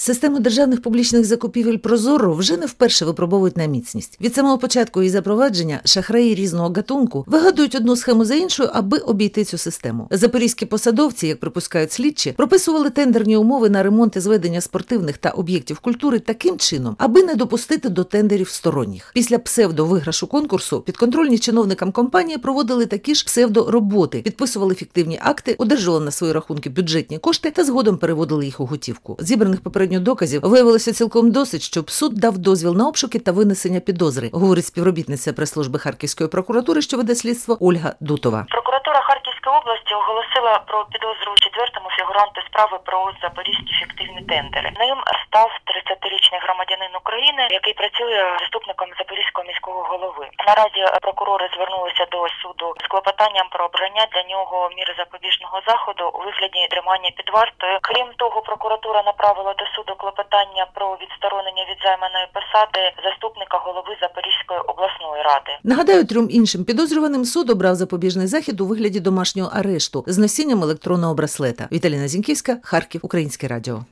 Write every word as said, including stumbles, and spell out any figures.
Систему державних публічних закупівель «Прозоро» вже не вперше випробовують на міцність. Від самого початку її запровадження шахраї різного гатунку вигадують одну схему за іншою, аби обійти цю систему. Запорізькі посадовці, як припускають слідчі, прописували тендерні умови на ремонт і зведення спортивних та об'єктів культури таким чином, аби не допустити до тендерів сторонніх. Після псевдо-виграшу конкурсу підконтрольні чиновникам компанії проводили такі ж псевдо-роботи, підписували фіктивні акти, одержували на свої рахунки бюджетні кошти та згодом переводили їх у готівку. Зібраних попередньо доказів виявилося цілком досить, щоб суд дав дозвіл на обшуки та винесення підозри, говорить співробітниця прес-служби Харківської прокуратури, що веде слідство, Ольга Дутова. Прокуратура Харківської області оголосила про підозру четвертому фігуранту справи про запорізькі фіктивні тендери. Ним став тридцятирічний громадянин України, який працює заступником Запорізького міського голови. Наразі прокурори звернулися до суду з клопотанням про обрання для нього міри запобіжного заходу у вигляді тримання під вартою. Крім того, прокуратура направила до суду клопотання про відсторонення від займаної посади заступника голови Запорізької обласної ради. Нагадаю, трьом іншим підозрюваним суд обрав запобіжний захід у вигляді домашнього арешту з носінням електронного браслета. Віталіна Зіньківська, Харків, Українське радіо.